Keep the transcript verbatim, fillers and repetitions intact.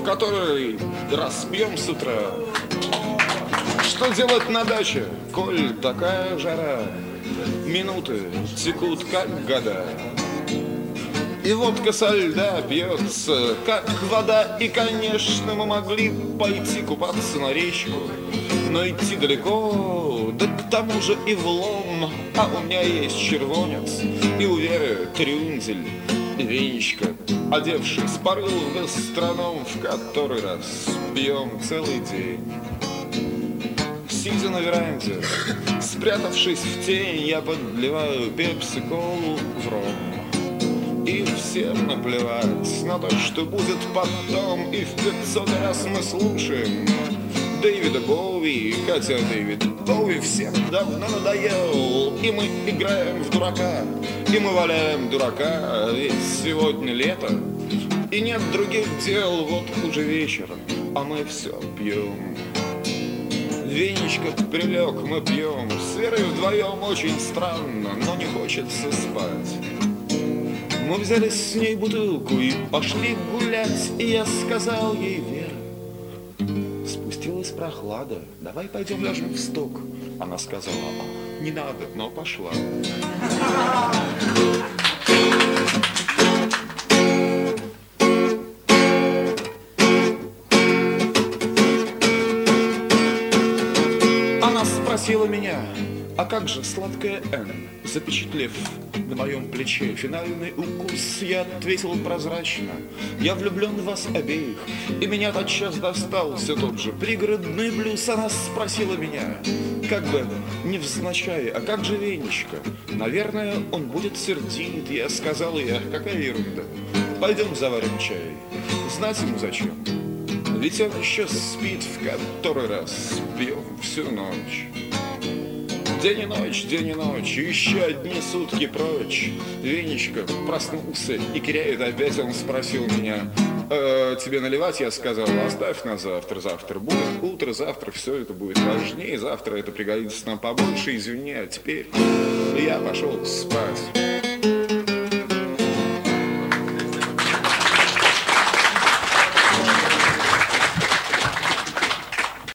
который распьем с утра. Что делать на даче, коль такая жара? Минуты текут, как года. И водка со льда пьется, как вода. И, конечно, мы могли пойти купаться на речку, но идти далеко, да к тому же и влом. А у меня есть червонец, и у Веры трюндель, и веничка. Одевшись, порыл в гастроном, в который раз пьем целый день. Сидя на веранде, спрятавшись в тень, я подливаю пепси-колу в ром. И всем наплевать на то, что будет потом. И в пятьсот раз мы слушаем Дэвида Боуи, хотя Дэвид Боуи всем давно надоел. И мы играем в дурака, и мы валяем дурака, ведь сегодня лето, и нет других дел. Вот уже вечер, а мы все пьем. Веничка прилег, мы пьем с Верой вдвоем, очень странно, но не хочется спать. Мы взяли с ней бутылку и пошли гулять, и я сказал ей: Вера, спустилась прохлада, давай пойдем ляжем в сток. Она сказала: а, не надо, но пошла. Она спросила меня: а как же сладкая Н? Запечатлев на моем плече финальный укус, я ответил прозрачно: я влюблен в вас обеих. И меня тотчас достал все тот же пригородный блюз. Она спросила меня, как бы невзначай: а как же Венечка? Наверное, он будет сердит. Я сказал: я, какая ерунда, пойдем заварим чай. Знать ему зачем? Ведь он еще спит, в который раз пьем всю ночь. День и ночь, день и ночь, еще одни сутки прочь. Венечка проснулся и киряет опять. Он спросил меня: э, тебе наливать? Я сказал: оставь на завтра. Завтра будет утро, завтра все это будет важнее. Завтра это пригодится нам побольше, извини, а теперь я пошел спать.